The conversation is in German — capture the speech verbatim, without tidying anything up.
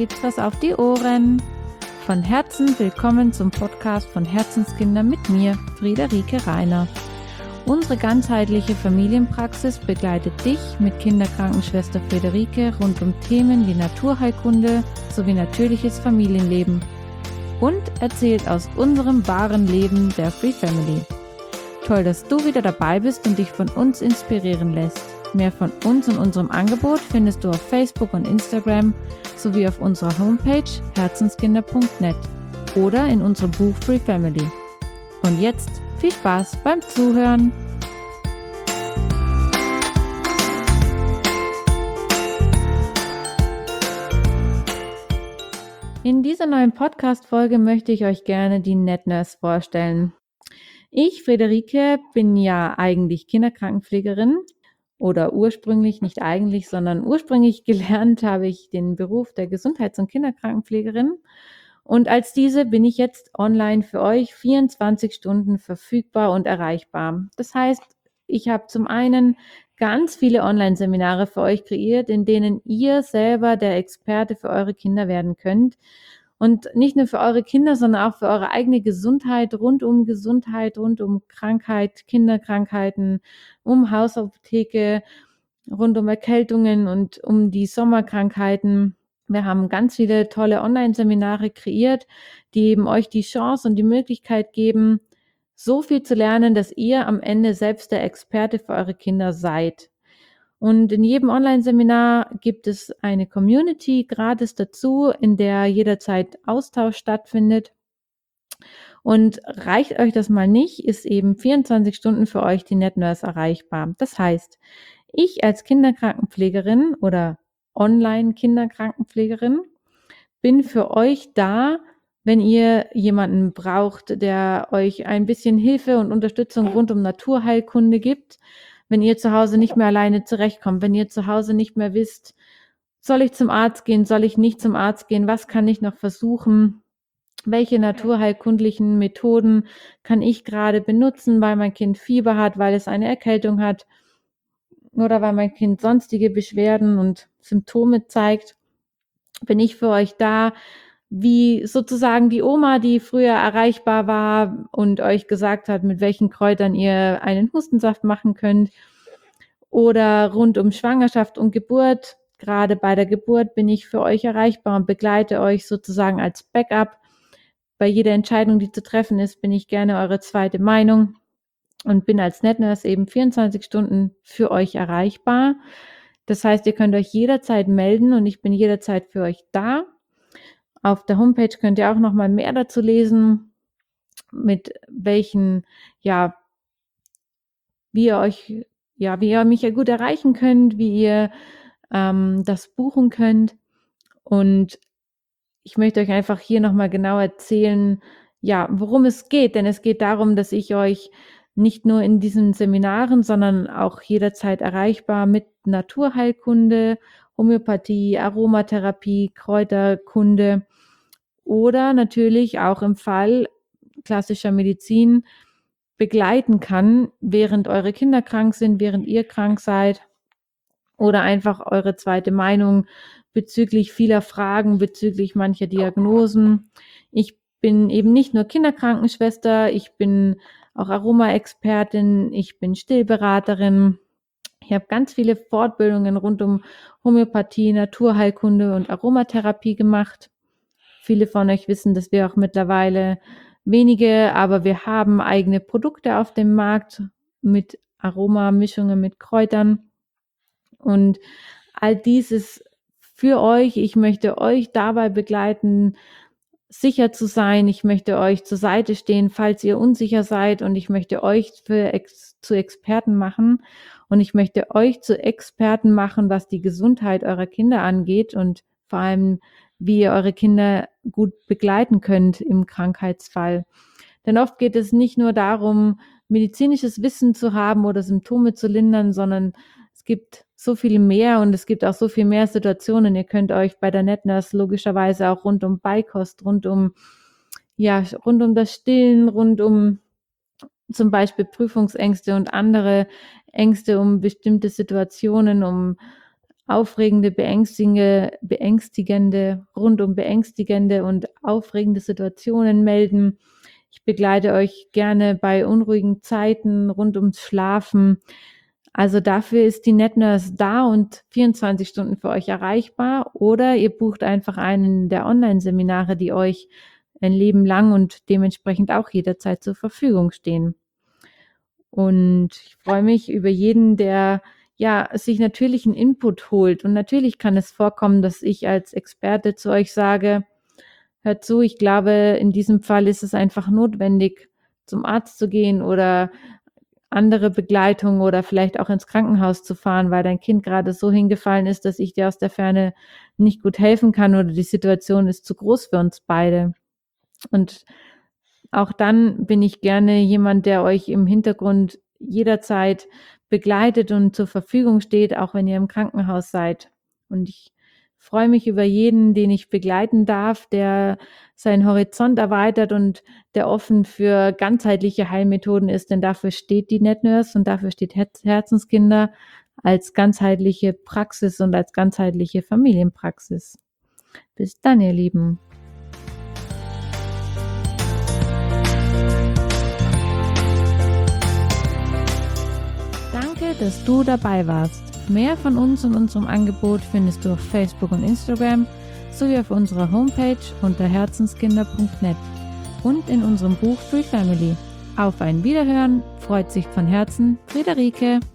gibt's was auf die Ohren. Von Herzen willkommen zum Podcast von Herzenskinder mit mir, Friederike Reiner. Unsere ganzheitliche Familienpraxis begleitet dich mit Kinderkrankenschwester Friederike rund um Themen wie Naturheilkunde sowie natürliches Familienleben und erzählt aus unserem wahren Leben der Free Family. Toll, dass du wieder dabei bist und dich von uns inspirieren lässt. Mehr von uns und unserem Angebot findest du auf Facebook und Instagram sowie auf unserer Homepage herzenskinder punkt net oder in unserem Buch Free Family. Und jetzt viel Spaß beim Zuhören! In dieser neuen Podcast-Folge möchte ich euch gerne die NetNurse vorstellen. Ich, Friederike, bin ja eigentlich Kinderkrankenpflegerin oder ursprünglich, nicht eigentlich, sondern ursprünglich gelernt habe ich den Beruf der Gesundheits- und Kinderkrankenpflegerin. Und als diese bin ich jetzt online für euch vierundzwanzig Stunden verfügbar und erreichbar. Das heißt, ich habe zum einen ganz viele Online-Seminare für euch kreiert, in denen ihr selber der Experte für eure Kinder werden könnt. Und nicht nur für eure Kinder, sondern auch für eure eigene Gesundheit, rund um Gesundheit, rund um Krankheit, Kinderkrankheiten, um Hausapotheke, rund um Erkältungen und um die Sommerkrankheiten. Wir haben ganz viele tolle Online-Seminare kreiert, die eben euch die Chance und die Möglichkeit geben, so viel zu lernen, dass ihr am Ende selbst der Experte für eure Kinder seid. Und in jedem Online-Seminar gibt es eine Community gratis dazu, in der jederzeit Austausch stattfindet. Und reicht euch das mal nicht, ist eben vierundzwanzig Stunden für euch die NetNurse erreichbar. Das heißt, ich als Kinderkrankenpflegerin oder Online-Kinderkrankenpflegerin bin für euch da, wenn ihr jemanden braucht, der euch ein bisschen Hilfe und Unterstützung rund um Naturheilkunde gibt. Wenn ihr zu Hause nicht mehr alleine zurechtkommt, wenn ihr zu Hause nicht mehr wisst, soll ich zum Arzt gehen, soll ich nicht zum Arzt gehen, was kann ich noch versuchen, welche naturheilkundlichen Methoden kann ich gerade benutzen, weil mein Kind Fieber hat, weil es eine Erkältung hat oder weil mein Kind sonstige Beschwerden und Symptome zeigt, bin ich für euch da, wie sozusagen die Oma, die früher erreichbar war und euch gesagt hat, mit welchen Kräutern ihr einen Hustensaft machen könnt. Oder rund um Schwangerschaft und Geburt. Gerade bei der Geburt bin ich für euch erreichbar und begleite euch sozusagen als Backup. Bei jeder Entscheidung, die zu treffen ist, bin ich gerne eure zweite Meinung und bin als NetNurse eben vierundzwanzig Stunden für euch erreichbar. Das heißt, ihr könnt euch jederzeit melden und ich bin jederzeit für euch da. Auf der Homepage könnt ihr auch noch mal mehr dazu lesen, mit welchen, ja, wie ihr euch, ja, wie ihr mich ja gut erreichen könnt, wie ihr ähm, das buchen könnt. Und ich möchte euch einfach hier noch mal genau erzählen, ja, worum es geht. Denn es geht darum, dass ich euch nicht nur in diesen Seminaren, sondern auch jederzeit erreichbar mit Naturheilkunde, Homöopathie, Aromatherapie, Kräuterkunde oder natürlich auch im Fall klassischer Medizin begleiten kann, während eure Kinder krank sind, während ihr krank seid oder einfach eure zweite Meinung bezüglich vieler Fragen, bezüglich mancher Diagnosen. Ich bin eben nicht nur Kinderkrankenschwester, ich bin auch Aroma-Expertin, ich bin Stillberaterin. Ich habe ganz viele Fortbildungen rund um Homöopathie, Naturheilkunde und Aromatherapie gemacht. Viele von euch wissen, dass wir auch mittlerweile wenige, aber wir haben eigene Produkte auf dem Markt mit Aromamischungen, mit Kräutern. Und all dies ist für euch. Ich möchte euch dabei begleiten, sicher zu sein. Ich möchte euch zur Seite stehen, falls ihr unsicher seid. Und ich möchte euch für Ex- zu Experten machen. Und ich möchte euch zu Experten machen, was die Gesundheit eurer Kinder angeht und vor allem, wie ihr eure Kinder gut begleiten könnt im Krankheitsfall. Denn oft geht es nicht nur darum, medizinisches Wissen zu haben oder Symptome zu lindern, sondern es gibt so viel mehr und es gibt auch so viel mehr Situationen. Ihr könnt euch bei der NetNurse logischerweise auch rund um Beikost, rund um, ja, rund um das Stillen, rund um zum Beispiel Prüfungsängste und andere Ängste um bestimmte Situationen, um aufregende, beängstigende, beängstigende, rundum beängstigende und aufregende Situationen melden. Ich begleite euch gerne bei unruhigen Zeiten rund ums Schlafen. Also dafür ist die NetNurse da und vierundzwanzig Stunden für euch erreichbar. Oder ihr bucht einfach einen der Online-Seminare, die euch ein Leben lang und dementsprechend auch jederzeit zur Verfügung stehen. Und ich freue mich über jeden, der ja sich natürlich einen Input holt. Und natürlich kann es vorkommen, dass ich als Experte zu euch sage, hört zu, ich glaube, in diesem Fall ist es einfach notwendig, zum Arzt zu gehen oder andere Begleitung oder vielleicht auch ins Krankenhaus zu fahren, weil dein Kind gerade so hingefallen ist, dass ich dir aus der Ferne nicht gut helfen kann oder die Situation ist zu groß für uns beide. Und auch dann bin ich gerne jemand, der euch im Hintergrund jederzeit begleitet und zur Verfügung steht, auch wenn ihr im Krankenhaus seid. Und ich freue mich über jeden, den ich begleiten darf, der seinen Horizont erweitert und der offen für ganzheitliche Heilmethoden ist, denn dafür steht die NetNurse und dafür steht Herzenskinder als ganzheitliche Praxis und als ganzheitliche Familienpraxis. Bis dann, ihr Lieben. Danke, dass du dabei warst. Mehr von uns und unserem Angebot findest du auf Facebook und Instagram sowie auf unserer Homepage unter herzenskinder punkt net und in unserem Buch Free Family. Auf ein Wiederhören, freut sich von Herzen Friederike.